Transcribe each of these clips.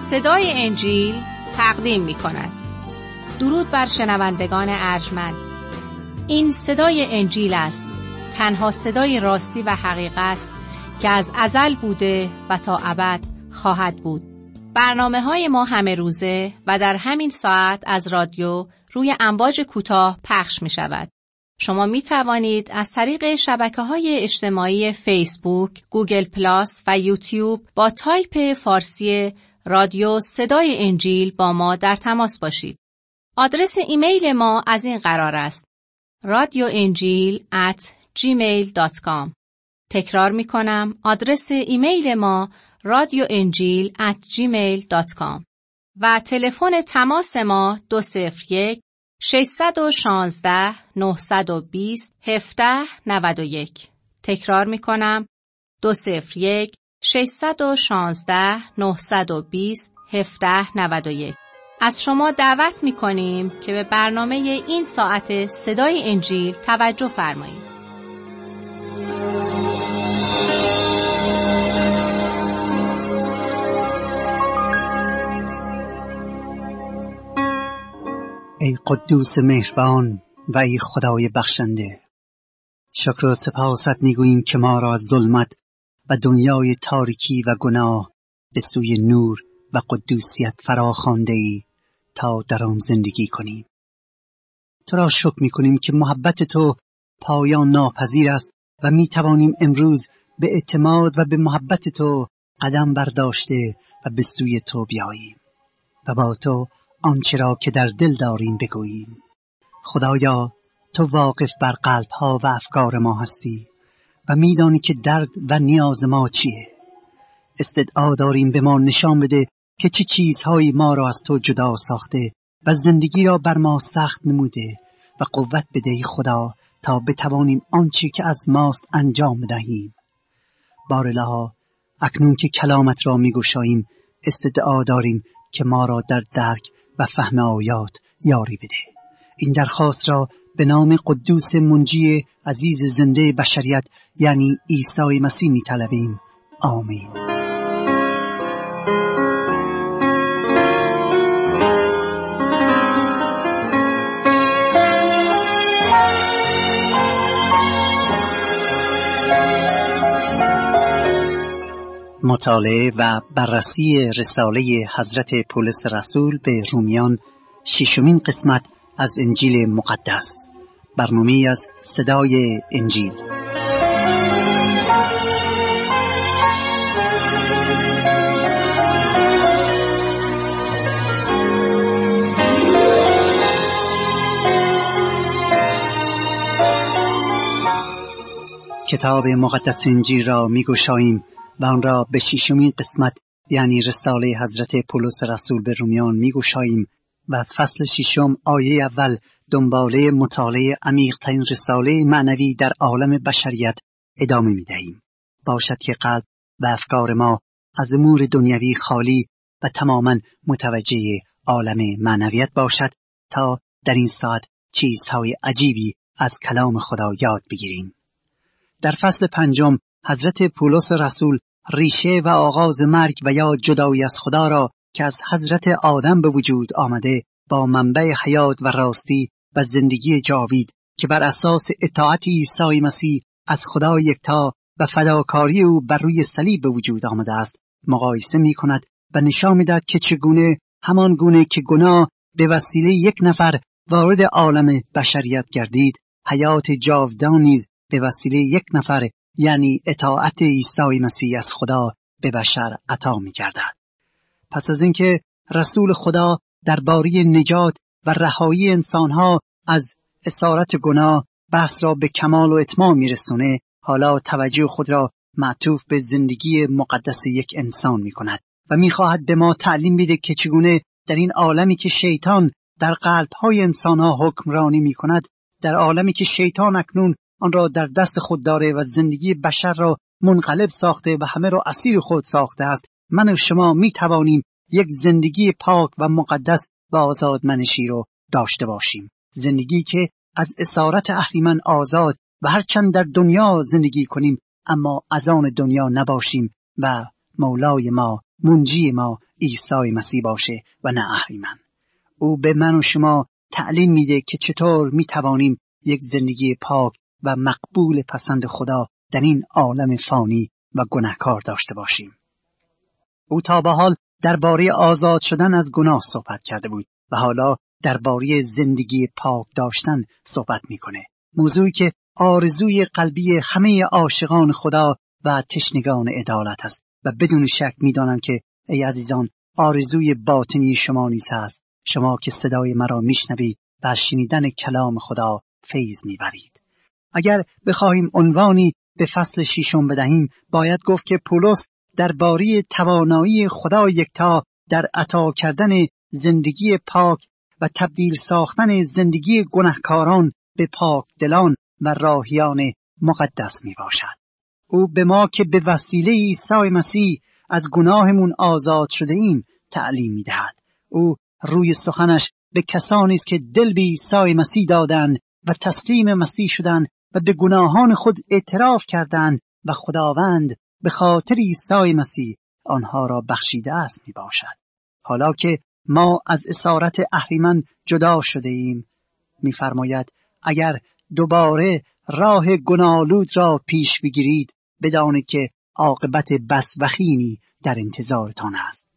صدای انجیل تقدیم می کند. درود بر شنوندگان ارجمند. این صدای انجیل است، تنها صدای راستی و حقیقت که از ازل بوده و تا ابد خواهد بود. برنامه‌های ما همه روزه و در همین ساعت از رادیو روی امواج کوتاه پخش می شود. شما می توانید از طریق شبکه‌های اجتماعی فیسبوک، گوگل پلاس و یوتیوب با تایپ فارسی رادیو صدای انجیل با ما در تماس باشید. آدرس ایمیل ما از این قرار است: radioenjil@gmail.com. تکرار می کنم، آدرس ایمیل ما radioenjil@gmail.com و تلفن تماس ما 201 616 920 1791. تکرار می کنم، 201 616 920 1791. از شما دعوت می کنیم که به برنامه این ساعت صدای انجیل توجه فرمایید. ای قدوس مهربان و ای خدای بخشنده، شکر و سپاست میگوییم که ما را از ظلمت و دنیای تاریکی و گناه به سوی نور و قدوسیت فراخوانده ای تا در آن زندگی کنیم. تو را شکر میکنیم که محبت تو پایان ناپذیر است و میتوانیم امروز به اعتماد و به محبت تو قدم برداشته و به سوی تو بیاییم و با تو آنچه را که در دل داریم بگوییم. خدایا، تو واقف بر قلب‌ها و افکار ما هستی و میدانی که درد و نیاز ما چیه. استدعا داریم به ما نشان بده که چه چیزهایی ما را از تو جدا ساخته و زندگی را بر ما سخت نموده و قوت بده خدا تا بتوانیم آنچه که از ماست انجام بدهیم. بارالها، اکنون که کلامت را میگشاییم استدعا داریم که ما را در درک و فهم آیات یاری بده. این درخواست را به نام قدوس منجی عزیز زنده بشریت یعنی عیسی مسیح می طلبیم. آمین. مطالعه و بررسی رساله حضرت پولس رسول به رومیان، 6مین قسمت از انجیل مقدس، برنامه از صدای انجیل. کتاب مقدس انجیل را می‌گشاییم و آن را به 6مین قسمت یعنی رساله حضرت پولس رسول به رومیان می‌گشاییم و از فصل 6 آیه اول دنباله مطالعه عمیق‌ترین رساله معنوی در عالم بشریت ادامه می‌دهیم. باشد که قلب و افکار ما از امور دنیوی خالی و تماماً متوجه عالم معنویت باشد تا در این ساعت چیزهای عجیبی از کلام خدا یاد بگیریم. در فصل 5 حضرت پولس رسول ریشه و آغاز مرگ و یا جدایی از خدا را که از حضرت آدم به وجود آمده با منبع حیات و راستی و زندگی جاوید که بر اساس اطاعت عیسی مسیح از خدا یکتا و فداکاری او بر روی صلیب به وجود آمده است مقایسه می کند و نشان می دهد که چگونه همان گونه که گناه به وسیله یک نفر وارد عالم بشریت گردید، حیات جاودان نیز به وسیله یک نفر یعنی اطاعت عیسی مسیح از خدا به بشر عطا می گردد. پس از اینکه رسول خدا درباره نجات و رهایی انسانها از اسارت گناه بحث را به کمال و اتمام می رسونه، حالا توجه خود را معطوف به زندگی مقدس یک انسان می کند و می خواهد به ما تعلیم بده که چگونه در این عالمی که شیطان در قلب‌های انسانها حکمرانی می کند، در عالمی که شیطان اکنون آن را در دست خود داره و زندگی بشر را منقلب ساخته و همه را اسیر خود ساخته است، من و شما می توانیم یک زندگی پاک و مقدس و آزادمنشی رو داشته باشیم. زندگی که از اسارت اهریمن آزاد و هرچند در دنیا زندگی کنیم اما از آن دنیا نباشیم و مولای ما، منجی ما، عیسی مسیح باشه و نه اهریمن. او به من و شما تعلیم میده که چطور میتوانیم یک زندگی پاک و مقبول پسند خدا در این عالم فانی و گناهکار داشته باشیم. او تا به حال درباره آزاد شدن از گناه صحبت کرده بود و حالا درباره زندگی پاک داشتن صحبت میکنه. موضوعی که آرزوی قلبی همه عاشقان خدا و تشنگان عدالت است و بدون شک میدانم که ای عزیزان آرزوی باطنی شما نیز است، شما که صدای مرا میشنوید و از شنیدن کلام خدا فیض میبرید. اگر بخواهیم عنوانی به فصل 6 بدهیم، باید گفت که پولس درباره توانایی خدا یکتا در عطا کردن زندگی پاک و تبدیل ساختن زندگی گناهکاران به پاک دلان و راهیان مقدس می باشد. او به ما که به وسیله عیسی مسیح از گناهمون آزاد شده ایم تعلیم می دهد. او روی سخنش به کسانی است که دل به عیسی مسیح دادند و تسلیم مسیح شدند و به گناهان خود اعتراف کردند و خداوند به خاطر عیسی مسیح آنها را بخشیده است می باشد. حالا که ما از اسارت اهریمن جدا شده ایم، می فرماید اگر دوباره راه گناه‌آلود را پیش بگیرید بدانید که عاقبت بس وخیمی در انتظارتان است.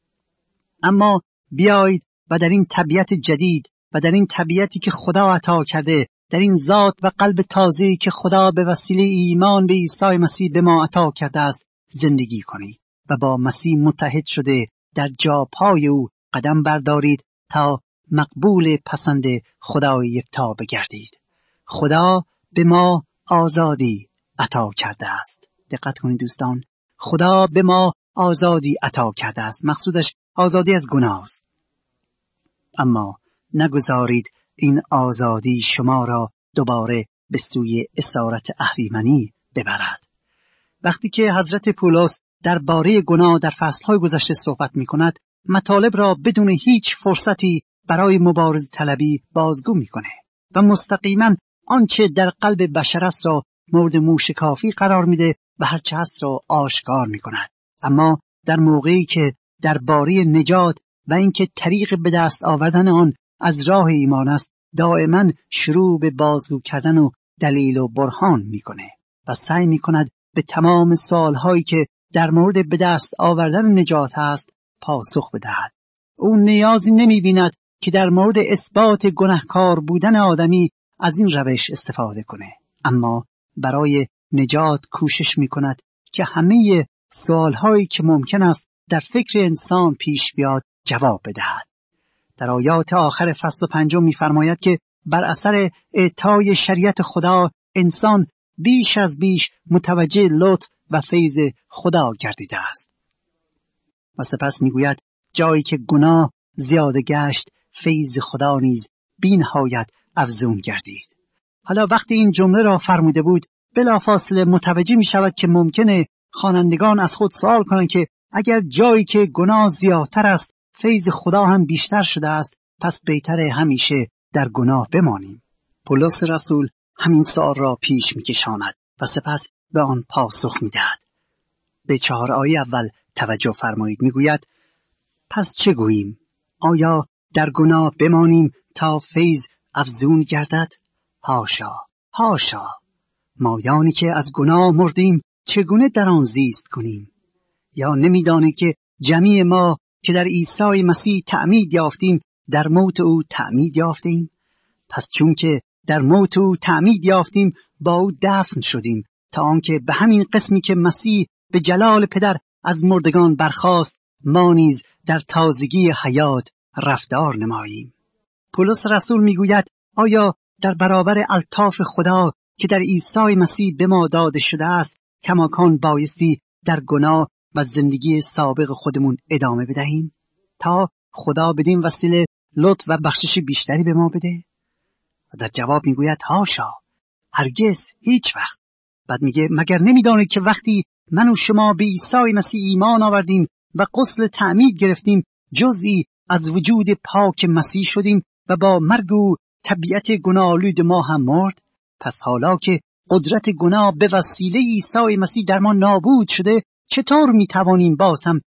اما بیایید و در این طبیعت جدید و در این طبیعتی که خدا عطا کرده، در این ذات و قلب تازه‌ای که خدا به وسیله ایمان به عیسی مسیح به ما عطا کرده است زندگی کنید و با مسیح متحد شده در جاپای او قدم بردارید تا مقبول پسند خدای یکتا بگردید. خدا به ما آزادی عطا کرده است. دقت کنید دوستان، خدا به ما آزادی عطا کرده است. مقصودش آزادی از گناه است. اما نگذارید این آزادی شما را دوباره به سوی اسارت اهریمنی ببرد. وقتی که حضرت پولس درباره گناه در فصل‌های گذشته صحبت می‌کند، مطالب را بدون هیچ فرصتی برای مبارزه طلبی بازگو می‌کنه و مستقیما آنچه در قلب بشر است را مورد موشکافی قرار میده و هرچه هست را آشکار می‌کند. اما در موقعی که درباره نجات و اینکه طریق به دست آوردن آن از راه ایمان است، دائما شروع به بازگو کردن و دلیل و برهان میکنه و سعی میکند به تمام سوالهایی که در مورد به دست آوردن نجات هست پاسخ بدهد. او نیازی نمیبیند که در مورد اثبات گناهکار بودن آدمی از این روش استفاده کنه، اما برای نجات کوشش میکند که همه سوالهایی که ممکن است در فکر انسان پیش بیاد جواب بدهد. در آیات آخر فصل 5 می‌فرماید که بر اثر اعطای شریعت خدا انسان بیش از بیش متوجه لطف و فیض خدا گردیده است. و سپس می‌گوید جایی که گناه زیاده گشت فیض خدا نیز بی‌نهایت افزون گردید. حالا وقتی این جمله را فرموده بود بلافاصله متوجه می‌شود که ممکنه خوانندگان از خود سوال کنند که اگر جایی که گناه زیادتر است فیض خدا هم بیشتر شده است، پس بهتره همیشه در گناه بمانیم. پولس رسول همین سوال را پیش می‌کشاند و سپس به آن پاسخ می‌دهد. به 4 آیه اول توجه فرمایید. می‌گوید پس چه گوییم؟ آیا در گناه بمانیم تا فیض افزون گردد؟ حاشا، حاشا! مایانی که از گناه مردیم چگونه در آن زیست کنیم؟ یا نمی‌دانید که جمیع ما که در عیسی مسیح تعمید یافتیم در موت او تعمید یافتیم؟ پس چون که در موت او تعمید یافتیم با او دفن شدیم تا آنکه به همین قسمی که مسیح به جلال پدر از مردگان برخاست ما نیز در تازگی حیات رفتار نماییم. پولس رسول میگوید آیا در برابر الطاف خدا که در عیسی مسیح به ما داده شده است کماکان بایستی در گناه و زندگی سابق خودمون ادامه بدهیم تا خدا بدین وسیله لطف و بخشش بیشتری به ما بده؟ و در جواب میگوید حاشا، هرگز، هیچ وقت. بعد میگه مگر نمیدانید که وقتی من و شما به عیسی مسیح ایمان آوردیم و غسل تعمید گرفتیم جزئی از وجود پاک مسیح شدیم و با مرگ او طبیعت گناه‌آلود ما هم مرد؟ پس حالا که قدرت گناه به وسیله عیسی مسیح در ما نابود شده چطور میتوانیم باز هم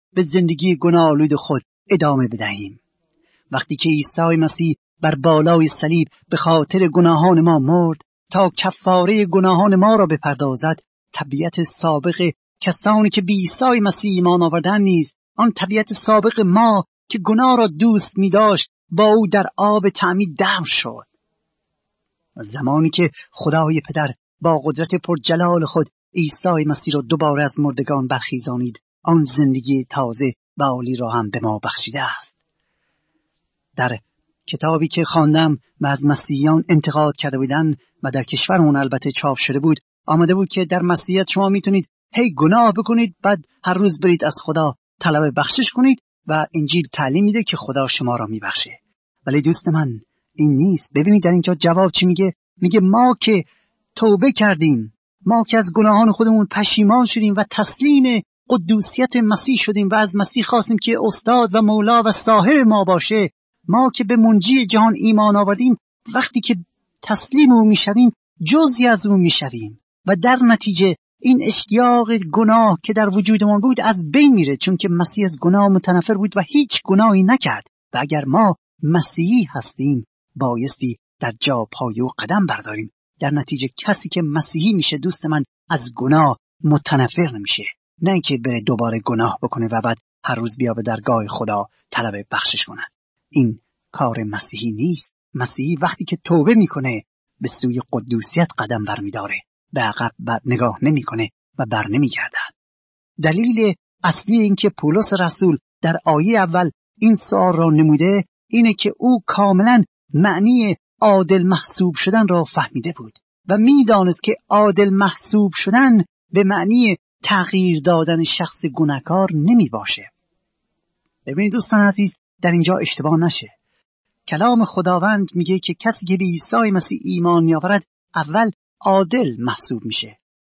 به زندگی گناه‌آلود خود ادامه بدهیم. وقتی که عیسی مسیح بر بالای صلیب به خاطر گناهان ما مرد تا کفاره گناهان ما را بپردازد، طبیعت سابق کسانی که به عیسی مسیح ایمان آوردند نیز آن طبیعت سابق ما که گناه را دوست می داشت با او در آب تعمید دفن شد. زمانی که خدای پدر با قدرت پرجلال خود عیسی مسیح را دوباره از مردگان برخیزانید، آن زندگی تازه و عالی را هم به ما بخشیده است. در کتابی که خواندم و از مسیحیان انتقاد کرده بودند و در کشورمون البته چاپ شده بود، آمده بود که در مسیحیت شما میتونید گناه بکنید، بعد هر روز برید از خدا طلب بخشش کنید و انجیل تعلیم میده که خدا شما را میبخشه. ولی دوست من این نیست. ببینید در اینجا جواب چی میگه؟ میگه ما که توبه کردیم، ما که از گناهان خودمون پشیمان شدیم و تسلیم قدوسیت مسیح شدیم و از مسیح خواستیم که استاد و مولا و صاحب ما باشه، ما که به منجی جهان ایمان آوردیم، وقتی که تسلیم او میشویم جزئی از او میشویم و در نتیجه این اشتیاق گناه که در وجودمان بود از بین میره، چون که مسیح از گناه متنفر بود و هیچ گناهی نکرد. و اگر ما مسیحی هستیم بایستی در جا پای او قدم برداریم. در نتیجه کسی که مسیحی میشه دوست من از گناه متنفر نمیشه، نه اینکه بره دوباره گناه بکنه و بعد هر روز بیا به درگاه خدا طلب بخشش کنه. این کار مسیحی نیست. مسیحی وقتی که توبه میکنه به سوی قدوسیت قدم برمیداره، به عقب نگاه نمیکنه و بر نمیگردد. دلیل اصلی این که پولس رسول در آیه اول این سؤال را نموده اینه که او کاملا معنی عادل محسوب شدن را فهمیده بود و میدانست که عادل محسوب شدن به معنی تغییر دادن شخص گناهکار نمی باشه. ببینید دوستان عزیز، در اینجا اشتباه نشه. کلام خداوند میگه که کسی که به عیسی مسیح ایمان میآورد اول عادل محسوب میشه.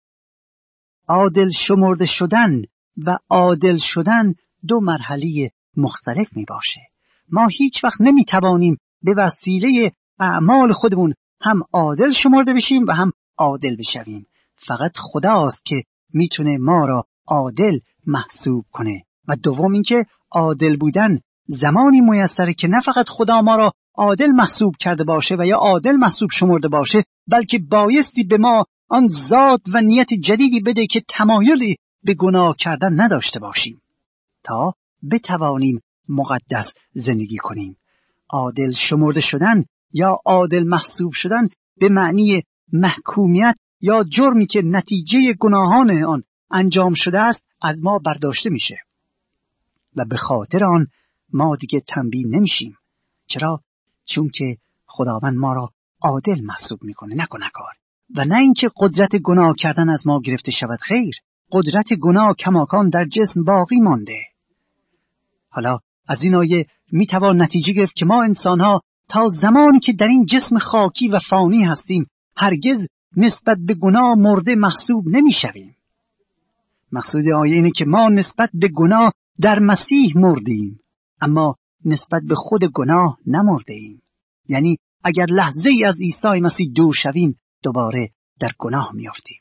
عادل شمرده شدن و عادل شدن دو مرحله مختلف می باشه. ما هیچ وقت نمی توانیم به وسیله اعمال خودمون هم عادل شمرده بشیم و هم عادل بشویم. فقط خداست که میتونه ما را عادل محسوب کنه. و دوم اینکه عادل بودن زمانی میسره که نه فقط خدا ما را عادل محسوب کرده باشه و یا عادل محسوب شمرده باشه، بلکه بایستی به ما آن ذات و نیت جدیدی بده که تمایلی به گناه کردن نداشته باشیم تا بتوانیم مقدس زندگی کنیم. عادل شمرده شدن یا عادل محسوب شدن به معنی محکومیت یا جرمی که نتیجه گناهان آن انجام شده است از ما برداشته میشه و به خاطر آن ما دیگه تنبیه نمیشیم. چرا؟ چون که خداوند ما را عادل محسوب میکنه، نه گناهکار. و نه اینکه قدرت گناه کردن از ما گرفته شود، خیر، قدرت گناه کماکان در جسم باقی مانده. حالا از این آیه میتوان نتیجه گرفت که ما انسانها تا زمانی که در این جسم خاکی و فانی هستیم هرگز نسبت به گناه مرده محسوب نمیشویم. مقصود آیه اینه که ما نسبت به گناه در مسیح مردیم، اما نسبت به خود گناه نمرده ایم. یعنی اگر لحظه ای از عیسی مسیح دور شویم دوباره در گناه میافتیم.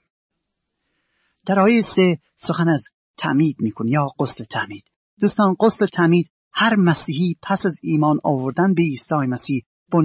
در آیه 3 سخن از تعمید میکنه یا غسل تعمید. دوستان، غسل تعمید هر مسیحی پس از ایمان آوردن به عیسی مسیح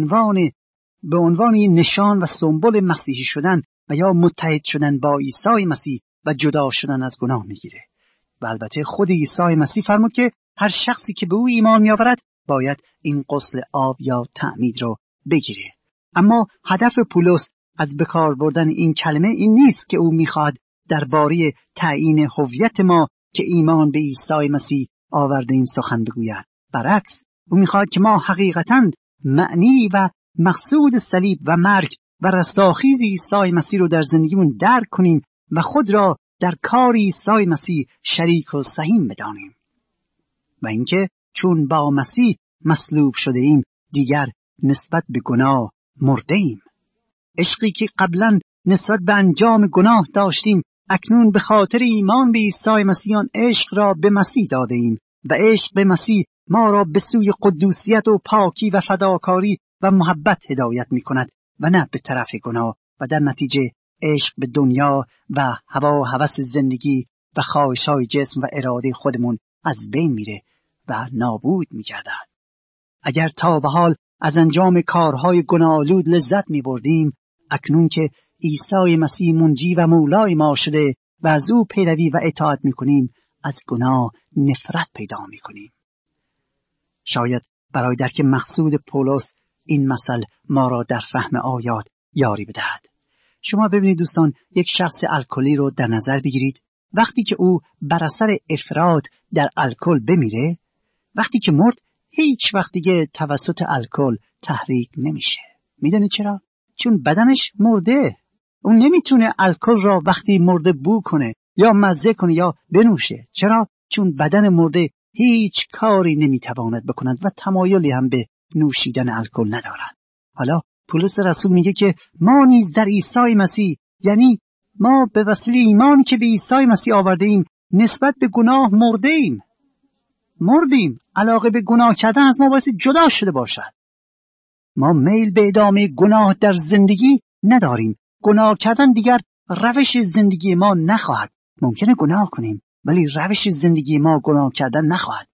به عنوان نشان و سمبل مسیحی شدن و یا متحد شدن با عیسی مسیح و جدا شدن از گناه میگیره. و البته خود عیسی مسیح فرمود که هر شخصی که به او ایمان میآورد باید این غسل آب یا تعمید رو بگیره. اما هدف پولس از بکار بردن این کلمه این نیست که او میخواد درباره تعیین هویت ما که ایمان به عیسی مسیح آورده این سخن بگوید. برعکس، او میخواد که ما حقیقتاً معنی و مقصود صلیب و مرگ و رستاخیز عیسی مسیح رو در زندگیمون درک کنیم و خود را در کار عیسی مسیح شریک و سهیم بدانیم. و اینکه چون با مسیح مصلوب شده ایم دیگر نسبت به گناه مرده ایم. عشقی که قبلا نسبت به انجام گناه داشتیم اکنون به خاطر ایمان به عیسی مسیح آن عشق را به مسیح داده ایم و عشق به مسیح ما را به سوی قدوسیت و پاکی و فداکاری و محبت هدایت می کند و نه به طرف گناه. و در نتیجه عشق به دنیا و هوا و هوس زندگی و خواهش‌های جسم و اراده خودمون از بین میره و نابود میگردد. اگر تا به حال از انجام کارهای گناه‌آلود لذت میبردیم، اکنون که عیسی مسیح منجی و مولای ما شده و از او پیروی و اطاعت میکنیم، از گناه نفرت پیدا میکنیم. شاید برای درک مقصود پولس این مثل ما را در فهم آیات یاری بدهد. شما ببینید دوستان، یک شخص الکلی رو در نظر بگیرید. وقتی که او بر اثر افراط در الکل بمیره، وقتی که مرد، هیچ وقت دیگه توسط الکل تحریک نمیشه. میدونید چرا؟ چون بدنش مرده. اون نمیتونه الکل را وقتی مرده بو کنه یا مزه کنه یا بنوشه. چرا؟ چون بدن مرده هیچ کاری نمیتواند بکند و تمایلی هم به نوشیدن الکل ندارد. حالا پولس رسول میگه که ما نیز در عیسی مسیح، یعنی ما به وسیله ایمانی که به عیسی مسیح آورده ایم، نسبت به گناه مردیم. علاقه به گناه کردن از ما باعث جدا شده باشد. ما میل به ادامه گناه در زندگی نداریم. گناه کردن دیگر روش زندگی ما نخواهد. ممکنه گناه کنیم ولی روش زندگی ما گناه کردن نخواهد.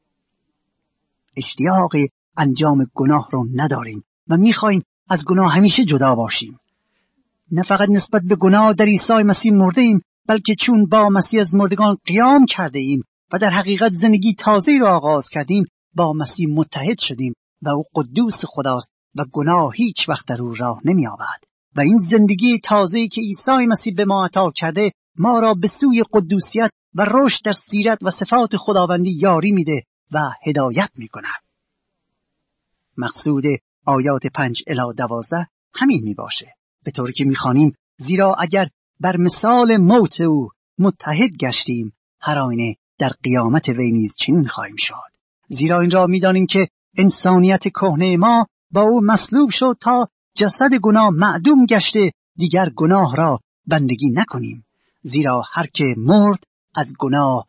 اشتیاق انجام گناه رو نداریم و میخوایم از گناه همیشه جدا باشیم. نه فقط نسبت به گناه در عیسی مسیح مرده ایم، بلکه چون با مسیح از مردگان قیام کرده ایم و در حقیقت زندگی تازه را آغاز کردیم، با مسیح متحد شدیم و او قدوس خداست و گناه هیچ وقت در او راه نمی آورد. و این زندگی تازه‌ای که عیسی مسیح به ما عطا کرده، ما را به سوی قدوسیت و رشد در سیرت و صفات خداوندی یاری میده و هدایت میکند. مقصود آیات 5 الی 12 همین میباشه، به طوری که میخوانیم: زیرا اگر بر مثال موت او متحد گشتیم، هر آینه در قیامت وی نیز چنین خواهیم شد. زیرا این را میدانیم که انسانیت کهنه ما با او مصلوب شد تا جسد گناه معدوم گشته دیگر گناه را بندگی نکنیم. زیرا هر که مرد از گناه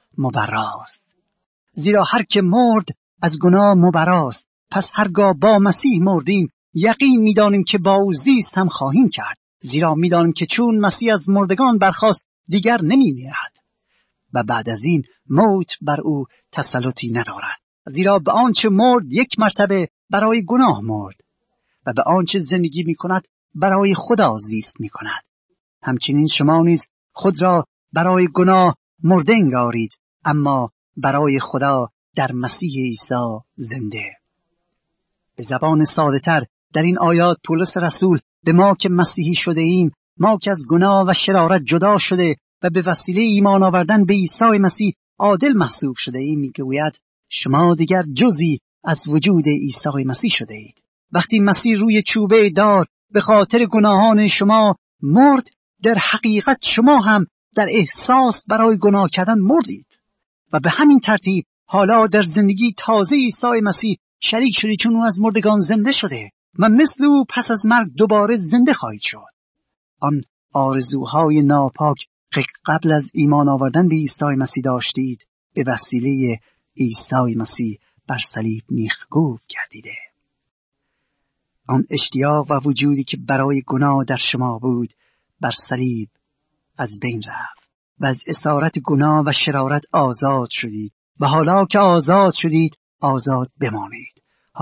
مبراست. پس هرگاه با مسیح مردیم، یقین می‌دانیم که با او زیست هم خواهیم کرد. زیرا می‌دانیم که چون مسیح از مردگان برخاست، دیگر نمی‌میرد و بعد از این موت بر او تسلطی ندارد. زیرا به آنچه مرد یک مرتبه برای گناه مرد و به آنچه زندگی می‌کند برای خدا زیست می‌کند. همچنین شما نیز خود را برای گناه مرده انگارید، اما برای خدا در مسیح عیسی زنده. به زبان ساده تر در این آیات پولس رسول به ما که مسیحی شده ایم، ما که از گناه و شرارت جدا شده و به وسیله ایمان آوردن به عیسی مسیح عادل محسوب شده ایم، میگوید شما دیگر جزئی از وجود عیسی مسیح شده اید. وقتی مسیح روی چوبه دار به خاطر گناهان شما مرد، در حقیقت شما هم در احساس برای گناه کردن مردید و به همین ترتیب حالا در زندگی تازه عیسی مسیح شریک شدید، چون او از مردگان زنده شده و مثل او پس از مرگ دوباره زنده خواهید شد. آن آرزوهای ناپاک که قبل از ایمان آوردن به عیسی مسیح داشتید، به وسیله عیسی مسیح بر صلیب میخکوب گردیده. آن اشتیاق و وجودی که برای گناه در شما بود، بر صلیب از بین رفت و از اسارت گناه و شرارت آزاد شدید. و حالا که آزاد شدید، آزاد بمانید.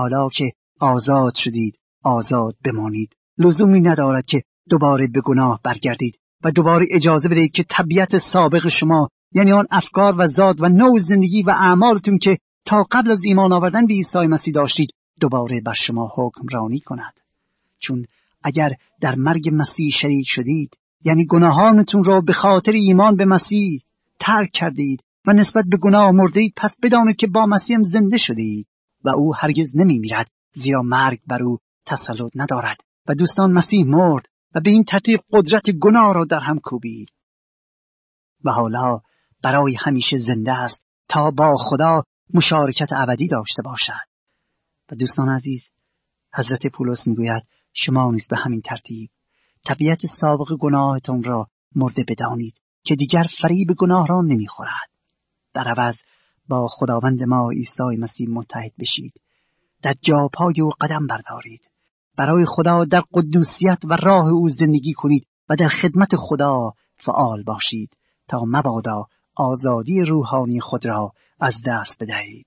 آزاد بمانید. لزومی ندارد که دوباره به گناه برگردید و دوباره اجازه بدهید که طبیعت سابق شما، یعنی آن افکار و ذات و نوع زندگی و اعمالتون که تا قبل از ایمان آوردن به عیسی مسیح داشتید، دوباره بر شما حکمرانی کند. چون اگر در مرگ مسیح شریک شدید، یعنی گناهانتون را به خاطر ایمان به مسیح ترک کردید و نسبت به گناه مردید، پس بدانید که با مسیح هم زنده شدید و او هرگز نمی میرد، زیرا مرگ بر او تسلط ندارد. و دوستان، مسیح مرد و به این ترتیب قدرت گناه را در هم کوبید و حالا برای همیشه زنده است تا با خدا مشارکت ابدی داشته باشد. و دوستان عزیز، حضرت پولس میگوید شما نیز به همین ترتیب طبیعت سابق گناهتون را مرده بدانید که دیگر فریب گناه را نمیخورد. در عوض با خداوند ما عیسی مسیح متحد بشید، در جاپای او قدم بردارید، برای خدا در قدوسیت و راه او زندگی کنید و در خدمت خدا فعال باشید تا مبادا آزادی روحانی خود را از دست بدهید.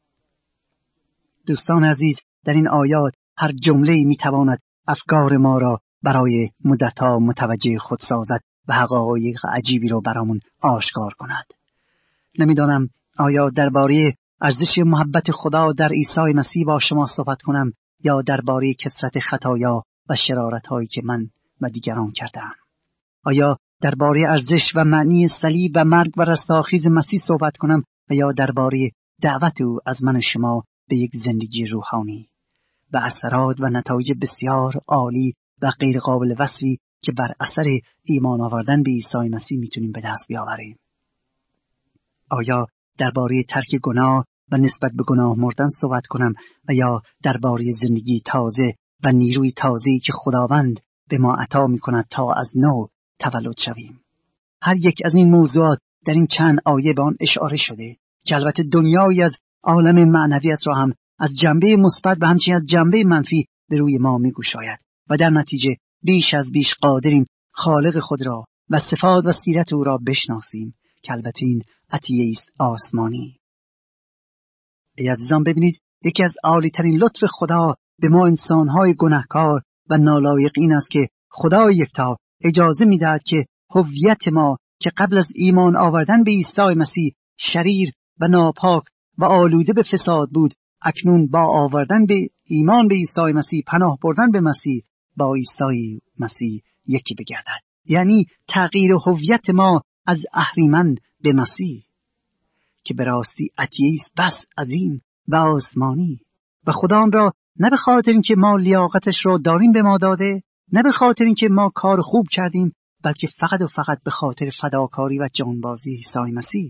دوستان عزیز، در این آیات هر جمله‌ای میتواند افکار ما را برای مدت‌ها متوجه خود سازد و حقایق عجیبی را برامون آشکار کند. نمیدانم آیا درباره ارزش محبت خدا در عیسی مسیح با شما صحبت کنم یا درباره کثرت خطایا و شرارت‌هایی که من و دیگران کرده‌ام. آیا درباره ارزش و معنی صلیب و مرگ و رستاخیز مسیح صحبت کنم و یا درباره دعوت او از من و شما به یک زندگی روحانی و اثرات و نتایج بسیار عالی و غیر قابل وصفی که بر اثر ایمان آوردن به عیسی مسیح میتونیم به دست بیاوریم؟ آیا درباره ترک گناه و نسبت به گناه مردن صحبت کنم و یا درباره زندگی تازه و نیروی تازه‌ای که خداوند به ما عطا می‌کند تا از نو تولد شویم؟ هر یک از این موضوعات در این چند آیه به آن اشاره شده که البته دنیایی از عالم معنویت را هم از جنبه مثبت و همچنین از جنبه منفی به روی ما می‌گشاید و در نتیجه بیش از بیش قادریم خالق خود را و صفات و سیرت او را بشناسیم که البته این عطیه است آسمانی. ای عزیزان، ببینید یکی از عالی‌ترین لطف خدا به ما انسان‌های گناهکار و نالایق این است که خدا یکتا اجازه می‌دهد که هویت ما که قبل از ایمان آوردن به عیسی مسیح شریر و ناپاک و آلوده به فساد بود، اکنون با آوردن به ایمان به عیسی مسیح، پناه بردن به مسیح، با عیسی مسیح یکی بگردد. یعنی تغییر هویت ما از اهریمن به مسیح که به راستی عطیه است بس عظیم و آسمانی و خدا آن را نه به خاطر اینکه ما لیاقتش را داریم به ما داده، نه به خاطر اینکه ما کار خوب کردیم، بلکه فقط و فقط به خاطر فداکاری و جانبازی عیسی مسیح.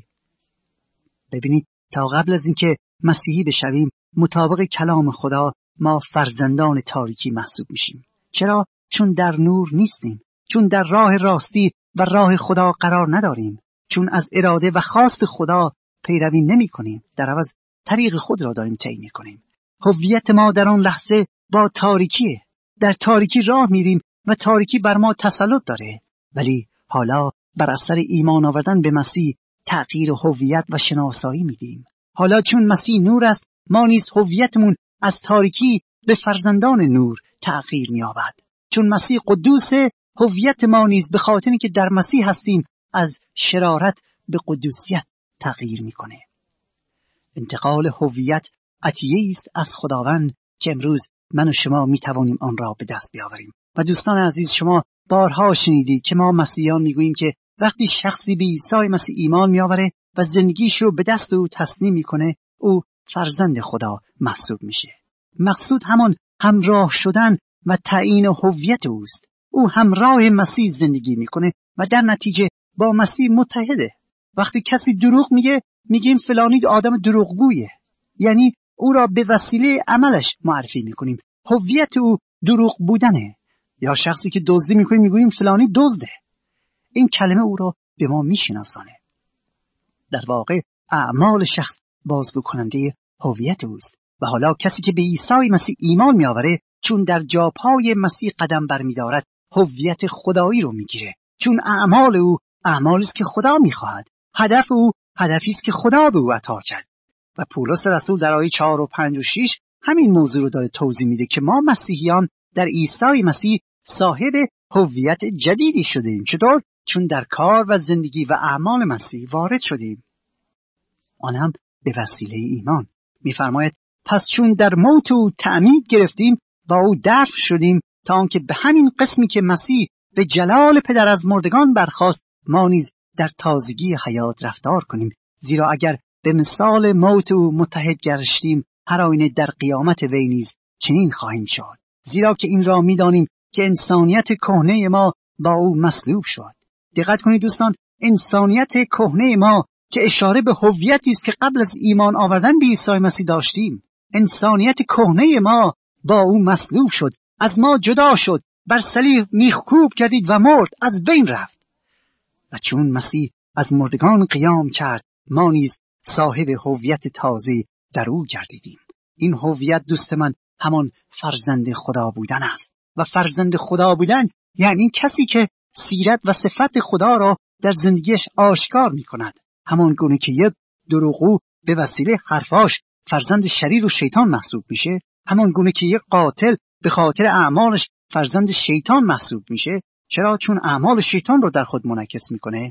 ببینید تا قبل از اینکه مسیحی بشویم مطابق کلام خدا ما فرزندان تاریکی محسوب میشیم. چرا؟ چون در نور نیستیم، چون در راه راستی و راه خدا قرار نداریم، چون از اراده و خواست خدا پیروی نمی کنیم، در عوض طریق خود را داریم طی می‌کنیم. هویت ما در آن لحظه با تاریکیه، در تاریکی راه میریم و تاریکی بر ما تسلط داره. ولی حالا بر اثر ایمان آوردن به مسیح تغییر هویت و شناسایی میدیم. حالا چون مسیح نور است، ما نیز هویتمون از تاریکی به فرزندان نور تغییر می‌یابد. چون مسیح قدوس، هویت ما نیز به خاطر اینکه در مسیح هستیم از شرارت به قدوسیت تغییر میکنه. انتقال هویت عطیه است از خداوند که امروز من و شما میتوانیم آن را به دست بیاوریم. و دوستان عزیز، شما بارها شنیدید که ما مسیحیان میگوییم که وقتی شخصی به عیسی مسیح ایمان میآوره و زندگیش رو به دست او تسلیم میکنه، او فرزند خدا محسوب میشه. مقصود همان همراه شدن و تعیین هویت اوست. او همراه مسیح زندگی میکنه و در نتیجه با مسیح متحده. وقتی کسی دروغ میگه، میگیم فلانی آدم دروغگویه، یعنی او را به وسیله عملش معرفی میکنیم. هویت او دروغ بودنه. یا شخصی که دزدی میکنه میگوییم فلانی دزده. این کلمه او را به ما میشناسانه. در واقع اعمال شخص بازگو کننده هویت اوست. و حالا کسی که به عیسی مسیح ایمان میآوره، چون در جاپای مسیح قدم برمیدارد، هویت خدایی رو میگیره. چون اعمال او اعمالی است که خدا میخواهد، هدف او هدفی است که خدا به او عطا کرد. و پولس رسول در آیه 4 و 5 و 6 همین موضوع رو داره توضیح میده که ما مسیحیان در عیسی مسیح صاحب هویت جدیدی شدیم. چطور؟ چون در کار و زندگی و اعمال مسیح وارد شدیم، آن هم به وسیله ایمان. میفرماید پس چون در موت او تعمید گرفتیم، با او دفن شدیم، تا آنکه به همین قسمی که مسیح به جلال پدر از مردگان برخاست، ما نیز در تازگی حیات رفتار کنیم. زیرا اگر به مثال موت او متحد گشتیم، هر آینه در قیامت وی نیز چنین خواهیم شد. زیرا که این را می‌دانیم که انسانیت کهنه ما با او مصلوب شد. دقت کنید دوستان، انسانیت کهنه ما که اشاره به هویتی است که قبل از ایمان آوردن به عیسی مسیح داشتیم. انسانیت کهنه ما با او مصلوب شد، از ما جدا شد، بر صلیب میخکوب کردید و مرد، از بین رفت. و چون مسیح از مردگان قیام کرد، ما نیز صاحب هویت تازه در او گردیدیم. این هویت دوست من همان فرزند خدا بودن است. و فرزند خدا بودن یعنی کسی که سیرت و صفت خدا را در زندگیش آشکار می کند. همان گونه که یک دروغگو به وسیله حرفاش فرزند شریر و شیطان محسوب میشه، همان گونه که یک قاتل به خاطر اعمالش فرزند شیطان محسوب میشه. چرا؟ چون اعمال شیطان رو در خود منعکس میکنه.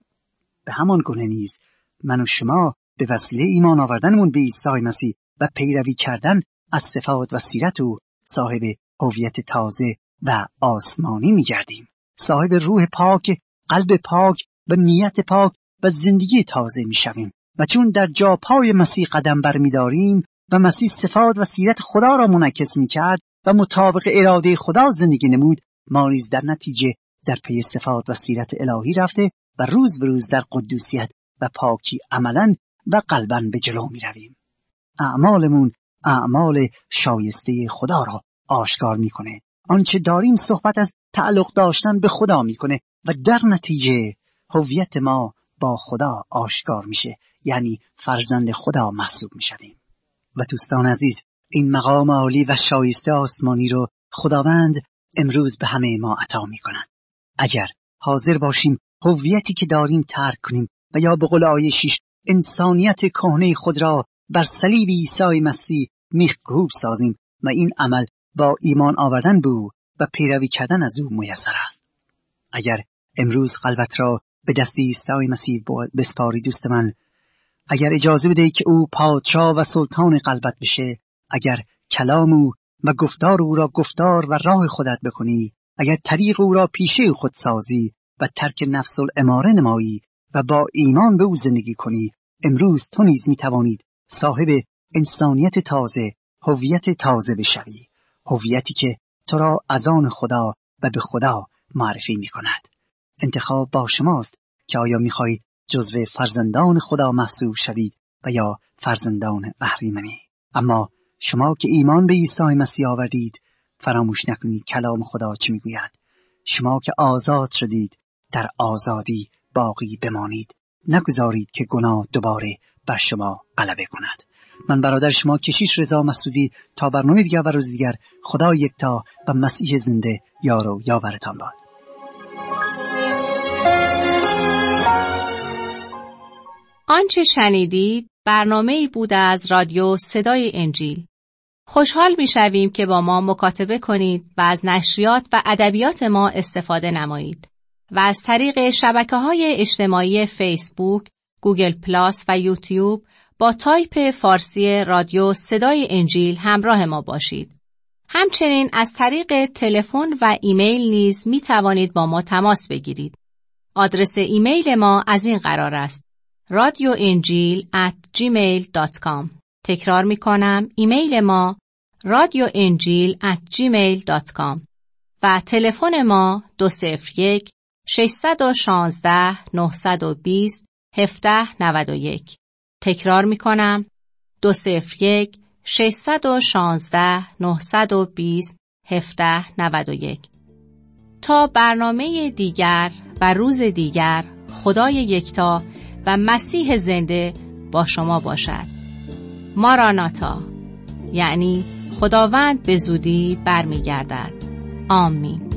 به همان گونه نیز من و شما به وسیله ایمان آوردنمون به عیسی مسیح و پیروی کردن از صفات و سیرت او صاحب هویت تازه و آسمانی می‌گردیم. صاحب روح پاک، قلب پاک و نیت پاک و زندگی تازه می‌شویم. و چون در جا پای مسیح قدم برمی‌داریم و مسیح صفات و سیرت خدا را منعکس می‌کرد و مطابق اراده خدا زندگی نمود، ما نیز در نتیجه در پی صفات و سیرت الهی رفته و روز به روز در قدوسیت و پاکی عملاً و قلباً به جلو می‌رویم. اعمالمون اعمال شایسته خدا را آشکار می‌کنه. آنچه داریم صحبت از تعلق داشتن به خدا می‌کنه و در نتیجه هویت ما با خدا آشکار میشه، یعنی فرزند خدا محسوب میشویم. و دوستان عزیز، این مقام عالی و شایسته آسمانی رو خداوند امروز به همه ما عطا می‌کند. اگر حاضر باشیم هویتی که داریم ترک کنیم و یا به قول آیه 6 انسانیت کهنه خود را بر صلیب عیسی مسیح میخکوب سازیم و این عمل با ایمان آوردن به او و پیروی کردن از او میسر است. اگر امروز قلبت را به دست عیسی مسیح بسپاری دوست من، اگر اجازه بده که او پادشاه و سلطان قلبت بشه، اگر کلام او و گفتار او را گفتار و راه خودت بکنی، اگر طریق او را پیشه خود سازی و ترک نفس الاماره نمایی و با ایمان به او زندگی کنی، امروز تو نیز میتوانید صاحب انسانیت تازه، هویت تازه بشوی، هویتی که تو را از آن خدا و به خدا معرفی میکند. انتخاب با شماست که آیا میخواهید جزو فرزندان خدا محسوب شوید و یا فرزندان اهریمنی. اما شما که ایمان به عیسی مسیح آوردید، فراموش نکنید کلام خدا چه میگوید. شما که آزاد شدید، در آزادی باقی بمانید. نگذارید که گناه دوباره بر شما غلبه کند. من برادر شما کشیش رضا مسعودی تا برنامه دیگر و روز دیگر، خدا یکتا و مسیح زنده یار و یاورتان باد. آنچه شنیدید برنامه‌ای بود از رادیو صدای انجیل. خوشحال می‌شویم که با ما مکاتبه کنید و از نشریات و ادبیات ما استفاده نمایید و از طریق شبکه‌های اجتماعی فیسبوک، گوگل پلاس و یوتیوب با تایپ فارسی رادیو صدای انجیل همراه ما باشید. همچنین از طریق تلفن و ایمیل نیز می‌توانید با ما تماس بگیرید. آدرس ایمیل ما از این قرار است: radioenjil@gmail.com. تکرار می‌کنم، ایمیل ما radioenjil@gmail.com و تلفن ما 201 616 920 1791. تکرار می‌کنم، 201 616 920 1791. تا برنامه دیگر و روز دیگر، خدای یکتا و مسیح زنده با شما باشد. ماراناتا، یعنی خداوند به زودی برمیگردد. آمین.